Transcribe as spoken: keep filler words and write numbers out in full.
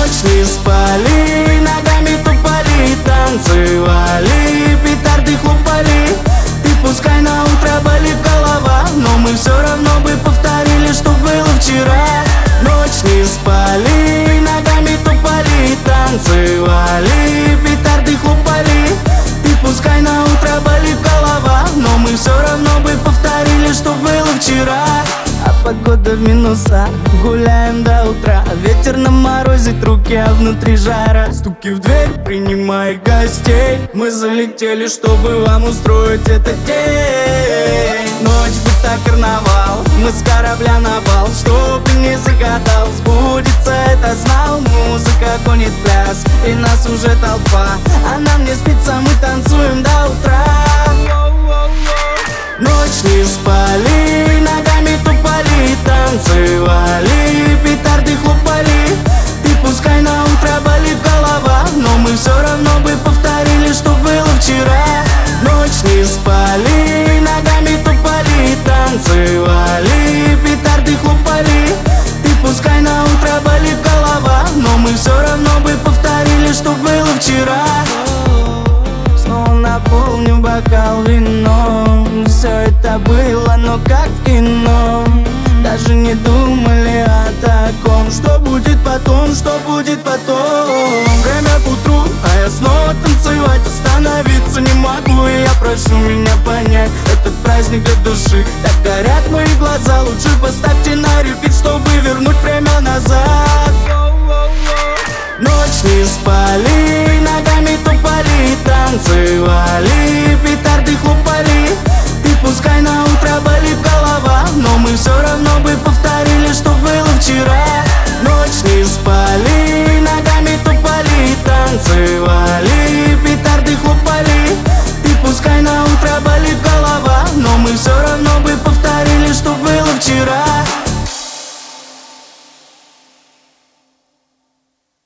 Ночь не спали, ногами тупали, танцевали, петарды хлопали. Ты пускай на утро болит голова, но мы все равно бы повторили, что было вчера. Ночь не спали, ногами тупали, танцевали, петарды хлопали. Ты пускай на утро болит голова, но мы все равно бы повторили, что было вчера. А погода в минусах, гуляем до утра. Ветер на морозит руки, а внутри жара. Стуки в дверь, принимай гостей. Мы залетели, чтобы вам устроить этот день. Ночь будто карнавал, мы с корабля на бал. Что бы ни загадал, сбудется это знал. Музыка гонит пляс, и нас уже толпа. А нам не спится, мы танцуем до утра. Ночь не спали, ногами тупали, танцевали, петарды хлопали. Ты пускай на утро болит голова, но мы все равно бы повторили, что было вчера. Ночь не спали, ногами тупали, танцевали, петарды хлопали. Ты пускай на утро болит голова, но мы все равно бы повторили, что было вчера. Снова наполню бокал вином. Все это было, но как в кино. Даже не думали о таком. Что будет потом, что будет потом. Время к утру, а я снова танцевать. Остановиться не могу, и я прошу меня понять. Этот праздник для души, так горят мои глаза. Лучше поставьте на репит, чтобы вернуть время назад. Ночь не спали, ногами тупали, танцевали, петарды хлопали. Ты пускай на утро болит голова, но мы все равно бы повторили, что было вчера. Ночь не спали, ногами тупали, танцевали, петарды хлопали. Ты пускай на утро болит голова, но мы все равно бы повторили, что было вчера.